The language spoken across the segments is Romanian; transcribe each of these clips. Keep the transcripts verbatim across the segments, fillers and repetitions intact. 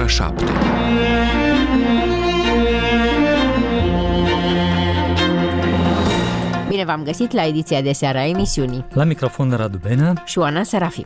ora șapte. Bine v-am găsit la ediția de seară a emisiunii. La microfon Radu Benea și Oana Serafim.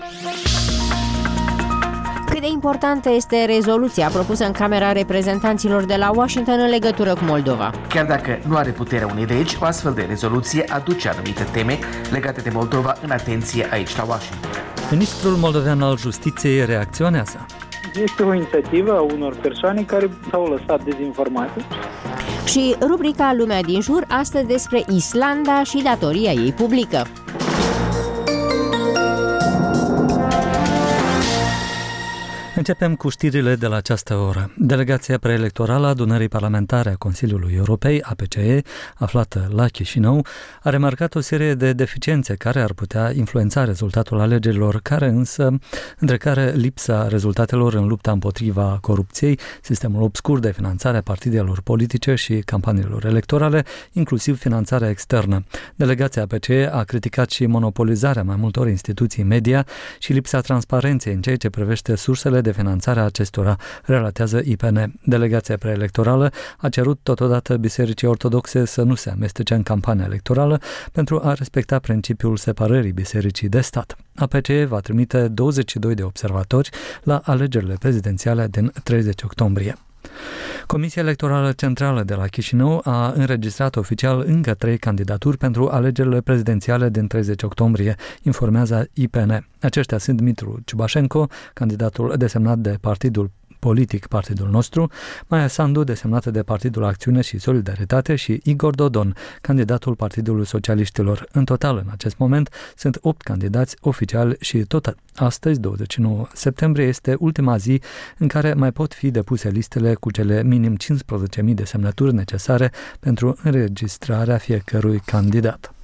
Cât de importantă este rezoluția propusă în Camera Reprezentanților de la Washington în legătură cu Moldova? Chiar dacă nu are puterea unei legi, o astfel de rezoluție aduce anumite teme legate de Moldova în atenție aici la Washington. Ministrul moldovean al Justiției reacționează. Este o inițiativă a unor persoane care s-au lăsat dezinformate. Și rubrica Lumea din jur, astăzi despre Islanda și datoria ei publică. Începem cu știrile de la această oră. Delegația preelectorală a Adunării Parlamentare a Consiliului Europei, A P C E, aflată la Chișinău, a remarcat o serie de deficiențe care ar putea influența rezultatul alegerilor, care însă, între care lipsa rezultatelor în lupta împotriva corupției, sistemul obscur de finanțare a partidelor politice și campaniilor electorale, inclusiv finanțarea externă. Delegația A P C E a criticat și monopolizarea mai multor instituții media și lipsa transparenței în ceea ce privește sursele de finanțare a acestora, relatează I P N. Delegația preelectorală a cerut totodată Bisericii Ortodoxe să nu se amestece în campania electorală pentru a respecta principiul separării bisericii de stat. A P C E va trimite douăzeci și doi de observatori la alegerile prezidențiale din treizeci octombrie. Comisia Electorală Centrală de la Chișinău a înregistrat oficial încă trei candidaturi pentru alegerile prezidențiale din treizeci octombrie, informează I P N. Aceștia sunt Mitru Ciubașenko, candidatul desemnat de partidul politic Partidul Nostru, Maia Sandu, desemnată de Partidul Acțiune și Solidaritate, și Igor Dodon, candidatul Partidului Socialiștilor. În total, în acest moment, sunt opt candidați oficiali și tot astăzi, douăzeci și nouă septembrie, este ultima zi în care mai pot fi depuse listele cu cele minim cincisprezece mii de semnături necesare pentru înregistrarea fiecărui candidat.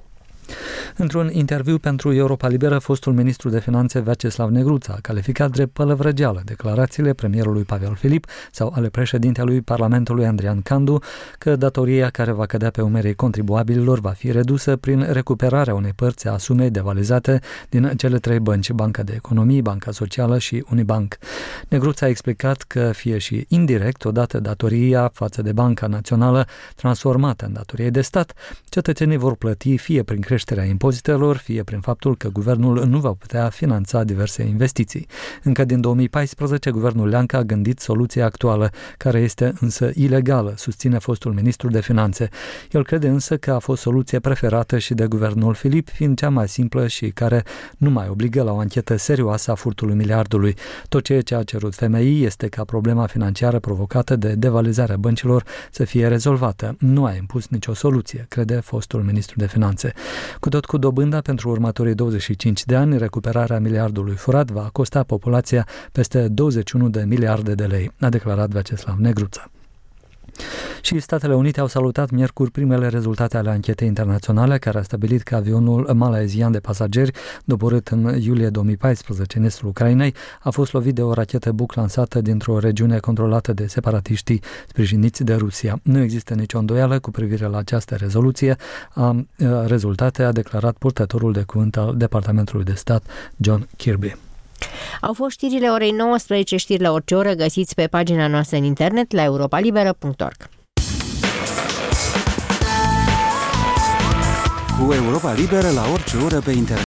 Într-un interviu pentru Europa Liberă, fostul ministru de Finanțe Vyacheslav Negruța a calificat drept pălăvrăgeală declarațiile premierului Pavel Filip sau ale președintelui Parlamentului Andrian Candu că datoria care va cădea pe umerii contribuabililor va fi redusă prin recuperarea unei părți a sumei devalizate din cele trei bănci, Banca de Economie, Banca Socială și Unibank. Negruța a explicat că, fie și indirect, odată datoria față de Banca Națională transformată în datorie de stat, cetățenii vor plăti fie prin creșterea impozitelor, fie prin faptul că guvernul nu va putea finanța diverse investiții. Încă din două mii paisprezece, guvernul Leancă a gândit soluția actuală, care este însă ilegală, susține fostul ministru de Finanțe. El crede însă că a fost soluția preferată și de guvernul Filip, fiind cea mai simplă și care nu mai obligă la o anchetă serioasă a furtului miliardului. Tot ceea ce a cerut F M I este ca problema financiară provocată de devalizarea băncilor să fie rezolvată. Nu a impus nicio soluție, crede fostul ministru de Finanțe. Cu tot cu dobânda, pentru următorii douăzeci și cinci de ani, recuperarea miliardului furat va costa populația peste douăzeci și unu de miliarde de lei, a declarat Vyacheslav Negruța. Și Statele Unite au salutat miercuri primele rezultate ale anchetei internaționale care a stabilit că avionul malaezian de pasageri, doborât în iulie două mii paisprezece în estul Ucrainei, a fost lovit de o rachetă Buk lansată dintr-o regiune controlată de separatiștii sprijiniți de Rusia. Nu există nicio îndoială cu privire la această rezoluție a rezultate, a declarat purtătorul de cuvânt al Departamentului de Stat, John Kirby. Au fost știrile orei nouăsprezece, știri la orice oră, găsiți pe pagina noastră în internet la europa liberă punct org. Cu Europa Liberă la orice oră pe internet.